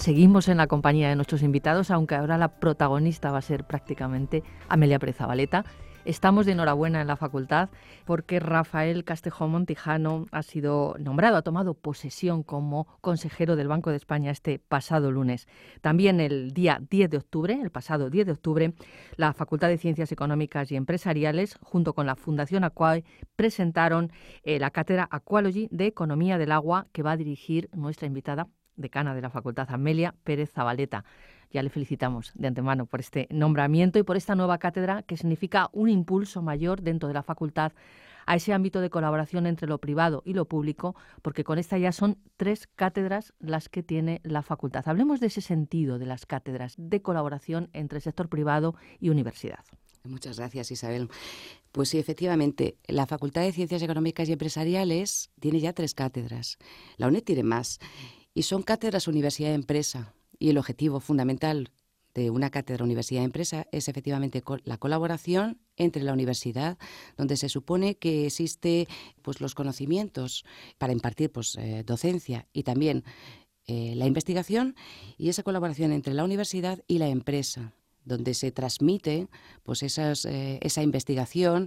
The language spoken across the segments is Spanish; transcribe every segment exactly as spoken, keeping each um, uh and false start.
Seguimos en la compañía de nuestros invitados, aunque ahora la protagonista va a ser prácticamente Amelia Pérez-Zabaleta. Estamos de enhorabuena en la facultad porque Rafael Castejón Montijano ha sido nombrado, ha tomado posesión como consejero del Banco de España este pasado lunes. También el día diez de octubre, el pasado diez de octubre, la Facultad de Ciencias Económicas y Empresariales, junto con la Fundación Aquae, presentaron eh, la cátedra Aqualogy de Economía del Agua que va a dirigir nuestra invitada, decana de la facultad, Amelia Pérez-Zabaleta. Ya le felicitamos de antemano por este nombramiento y por esta nueva cátedra que significa un impulso mayor dentro de la facultad a ese ámbito de colaboración entre lo privado y lo público, porque con esta ya son tres cátedras las que tiene la facultad. Hablemos de ese sentido de las cátedras de colaboración entre el sector privado y universidad. Muchas gracias, Isabel. Pues sí, efectivamente, la Facultad de Ciencias Económicas y Empresariales tiene ya tres cátedras. La UNED tiene más. Y son cátedras universidad-empresa. Y el objetivo fundamental de una cátedra universidad-empresa es efectivamente la colaboración entre la universidad, donde se supone que existe pues, los conocimientos para impartir pues, eh, docencia y también eh, la investigación, y esa colaboración entre la universidad y la empresa, donde se transmite pues, esas, eh, esa investigación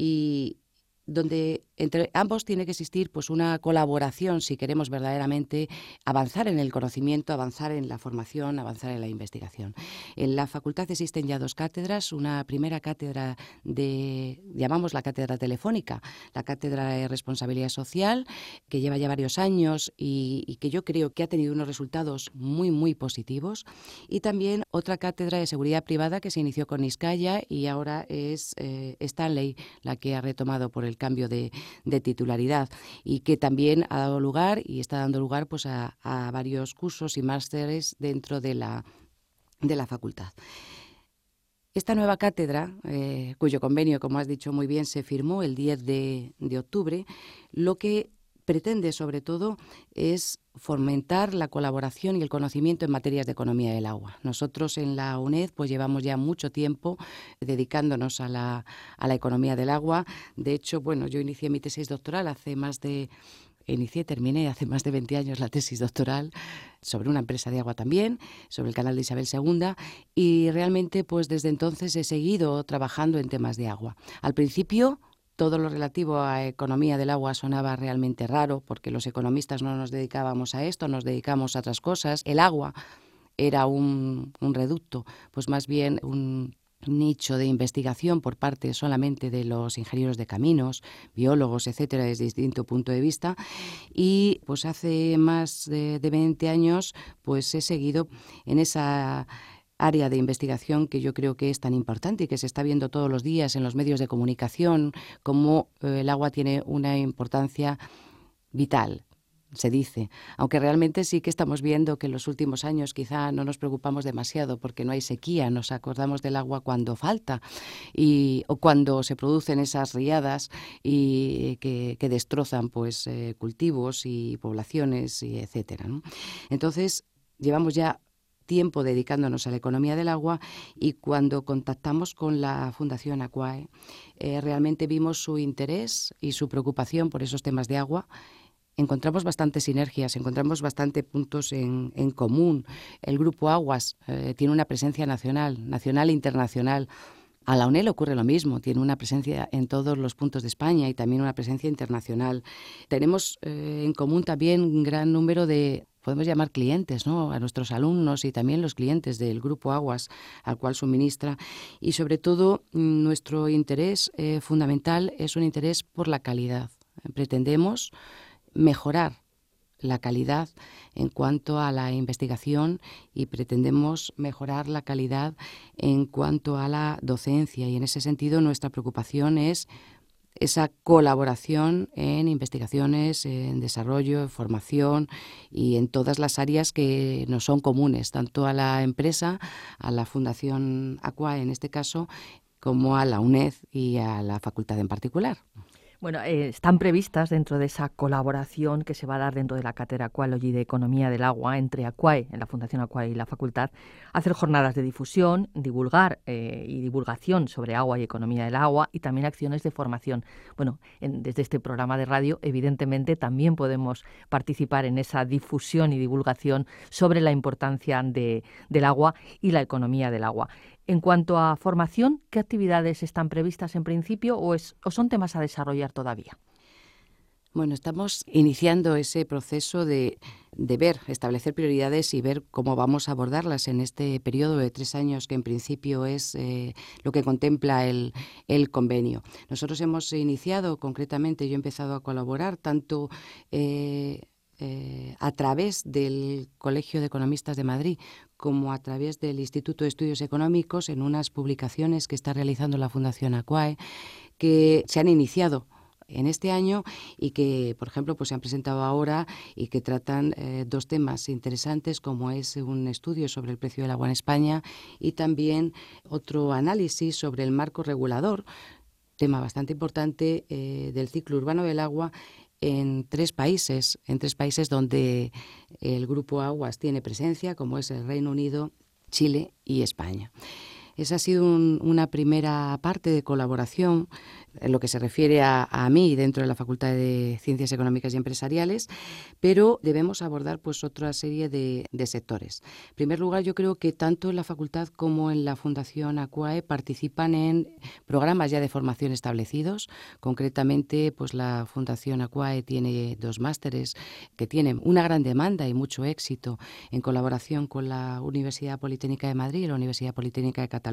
y donde entre ambos tiene que existir pues una colaboración si queremos verdaderamente avanzar en el conocimiento, avanzar en la formación, avanzar en la investigación. En la facultad existen ya dos cátedras, una primera cátedra de, llamamos la cátedra telefónica, la cátedra de responsabilidad social, que lleva ya varios años y, y que yo creo que ha tenido unos resultados muy, muy positivos, y también otra cátedra de seguridad privada que se inició con Niscaya y ahora es eh, Stanley la que ha retomado por el cambio de, de titularidad, y que también ha dado lugar y está dando lugar pues a, a varios cursos y másteres dentro de la, de la facultad. Esta nueva cátedra, eh, cuyo convenio, como has dicho muy bien, se firmó el diez de octubre, lo que pretende sobre todo es fomentar la colaboración y el conocimiento en materias de economía del agua. Nosotros en la UNED pues llevamos ya mucho tiempo dedicándonos a la, a la economía del agua. De hecho, bueno, yo inicié mi tesis doctoral hace más de... Inicié, terminé hace más de veinte años la tesis doctoral sobre una empresa de agua también, sobre el canal de Isabel segunda, y realmente pues desde entonces he seguido trabajando en temas de agua. Al principio todo lo relativo a economía del agua sonaba realmente raro porque los economistas no nos dedicábamos a esto, nos dedicamos a otras cosas. El agua era un, un reducto, pues más bien un nicho de investigación por parte solamente de los ingenieros de caminos, biólogos, etcétera, desde distinto punto de vista. Y pues hace más de, de veinte años pues he seguido en esa área de investigación que yo creo que es tan importante y que se está viendo todos los días en los medios de comunicación, cómo eh, el agua tiene una importancia vital, se dice, aunque realmente sí que estamos viendo que en los últimos años quizá no nos preocupamos demasiado porque no hay sequía, nos acordamos del agua cuando falta y, o cuando se producen esas riadas y que, que destrozan pues eh, cultivos y poblaciones y etcétera, ¿no? Entonces llevamos ya tiempo dedicándonos a la economía del agua, y cuando contactamos con la Fundación Aquae eh, realmente vimos su interés y su preocupación por esos temas de agua. Encontramos bastantes sinergias, encontramos bastantes puntos en, en común. El Grupo Aguas eh, tiene una presencia nacional, nacional e internacional. A la UNED ocurre lo mismo, tiene una presencia en todos los puntos de España y también una presencia internacional. Tenemos eh, en común también un gran número de, podemos llamar clientes, ¿no?, a nuestros alumnos y también los clientes del Grupo Aguas al cual suministra. Y sobre todo nuestro interés eh, fundamental es un interés por la calidad. Pretendemos mejorar la calidad en cuanto a la investigación y pretendemos mejorar la calidad en cuanto a la docencia, y en ese sentido nuestra preocupación es esa colaboración en investigaciones, en desarrollo, en formación y en todas las áreas que nos son comunes, tanto a la empresa, a la Fundación Aquae en este caso, como a la UNED y a la facultad en particular. Bueno, eh, están previstas dentro de esa colaboración que se va a dar dentro de la cátedra Aqualogy de Economía del Agua entre AQUAE, en la Fundación AQUAE y la Facultad, hacer jornadas de difusión, divulgar eh, y divulgación sobre agua y economía del agua y también acciones de formación. Bueno, en, desde este programa de radio, evidentemente, también podemos participar en esa difusión y divulgación sobre la importancia de, del agua y la economía del agua. En cuanto a formación, ¿qué actividades están previstas en principio o, es, o son temas a desarrollar todavía? Bueno, estamos iniciando ese proceso de, de ver, establecer prioridades y ver cómo vamos a abordarlas en este periodo de tres años que en principio es eh, lo que contempla el, el convenio. Nosotros hemos iniciado, concretamente, yo he empezado a colaborar tanto eh, eh, a través del Colegio de Economistas de Madrid como a través del Instituto de Estudios Económicos en unas publicaciones que está realizando la Fundación AQUAE que se han iniciado en este año y que, por ejemplo, pues se han presentado ahora y que tratan eh, dos temas interesantes, como es un estudio sobre el precio del agua en España y también otro análisis sobre el marco regulador, tema bastante importante eh, del ciclo urbano del agua en tres países, en tres países donde el Grupo Aguas tiene presencia, como es el Reino Unido, Chile y España. Esa ha sido un, una primera parte de colaboración en lo que se refiere a, a mí dentro de la Facultad de Ciencias Económicas y Empresariales, pero debemos abordar pues otra serie de, de sectores. En primer lugar, yo creo que tanto en la facultad como en la Fundación AQUAE participan en programas ya de formación establecidos. Concretamente, pues la Fundación AQUAE tiene dos másteres que tienen una gran demanda y mucho éxito en colaboración con la Universidad Politécnica de Madrid y la Universidad Politécnica de Cataluña.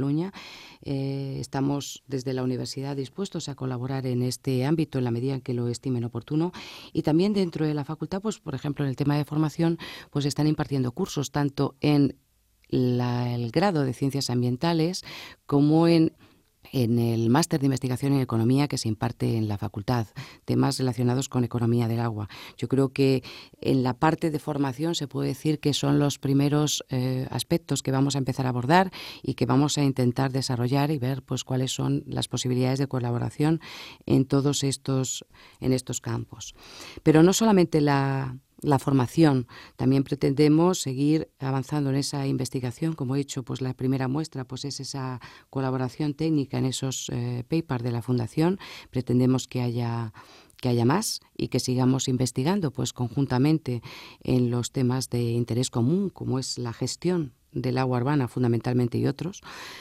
Eh, estamos desde la universidad dispuestos a colaborar en este ámbito en la medida en que lo estimen oportuno y también dentro de la facultad, pues por ejemplo en el tema de formación, pues están impartiendo cursos tanto en la, el grado de Ciencias Ambientales como en en el máster de investigación en economía que se imparte en la facultad, temas relacionados con economía del agua. Yo creo que en la parte de formación se puede decir que son los primeros eh, aspectos que vamos a empezar a abordar y que vamos a intentar desarrollar y ver pues cuáles son las posibilidades de colaboración en todos estos, en estos campos. Pero no solamente la La formación, también pretendemos seguir avanzando en esa investigación. Como he dicho, pues la primera muestra pues es esa colaboración técnica en esos eh, papers de la Fundación. Pretendemos que haya que haya más y que sigamos investigando pues conjuntamente en los temas de interés común, como es la gestión del agua urbana fundamentalmente y otros.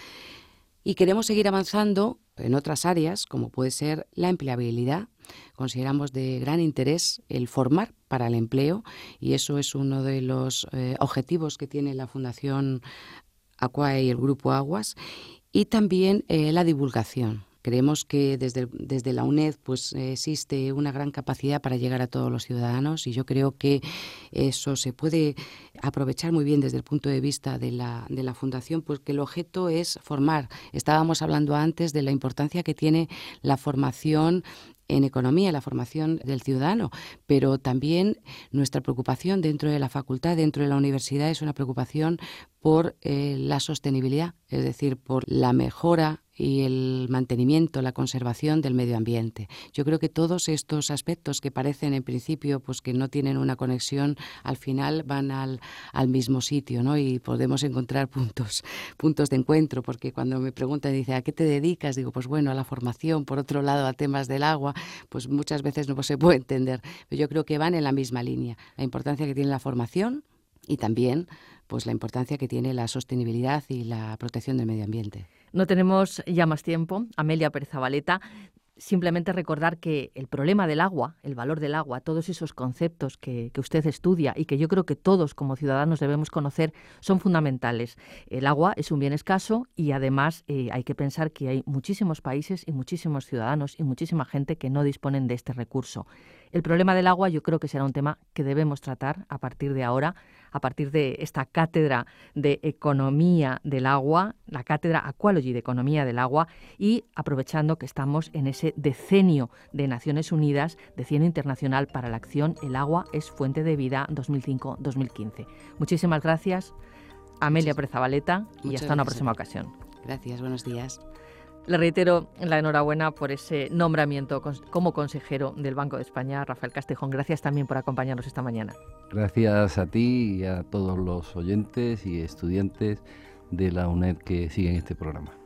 Y queremos seguir avanzando en otras áreas, como puede ser la empleabilidad. Consideramos de gran interés el formar para el empleo y eso es uno de los eh, objetivos que tiene la Fundación AQUAE y el Grupo Aguas, y también eh, la divulgación. Creemos que desde, desde la UNED pues, existe una gran capacidad para llegar a todos los ciudadanos y yo creo que eso se puede aprovechar muy bien desde el punto de vista de la, de la Fundación, porque el objeto es formar. Estábamos hablando antes de la importancia que tiene la formación en economía, la formación del ciudadano, pero también nuestra preocupación dentro de la facultad, dentro de la universidad, es una preocupación por eh, la sostenibilidad, es decir, por la mejora y el mantenimiento, la conservación del medio ambiente. Yo creo que todos estos aspectos que parecen en principio pues que no tienen una conexión, al final van al, al mismo sitio, ¿no? Y podemos encontrar puntos, puntos de encuentro, porque cuando me preguntan, dice, ¿a qué te dedicas? Digo, pues bueno, a la formación, por otro lado, a temas del agua, pues muchas veces no se puede entender. Pero yo creo que van en la misma línea. La importancia que tiene la formación y también pues la importancia que tiene la sostenibilidad y la protección del medio ambiente. No tenemos ya más tiempo. Amelia Pérez-Zabaleta, simplemente recordar que el problema del agua, el valor del agua, todos esos conceptos que, que usted estudia y que yo creo que todos como ciudadanos debemos conocer son fundamentales. El agua es un bien escaso y además eh, hay que pensar que hay muchísimos países y muchísimos ciudadanos y muchísima gente que no disponen de este recurso. El problema del agua yo creo que será un tema que debemos tratar a partir de ahora, a partir de esta cátedra de Economía del Agua, la cátedra Aqualogy de Economía del Agua, y aprovechando que estamos en ese decenio de Naciones Unidas, decenio internacional para la acción El agua es fuente de vida dos mil cinco dos mil quince. Muchísimas gracias, Amelia Pérez-Zabaleta, y hasta una próxima ocasión. Gracias, buenos días. Le reitero la enhorabuena por ese nombramiento como consejero del Banco de España, Rafael Castejón. Gracias también por acompañarnos esta mañana. Gracias a ti y a todos los oyentes y estudiantes de la UNED que siguen este programa.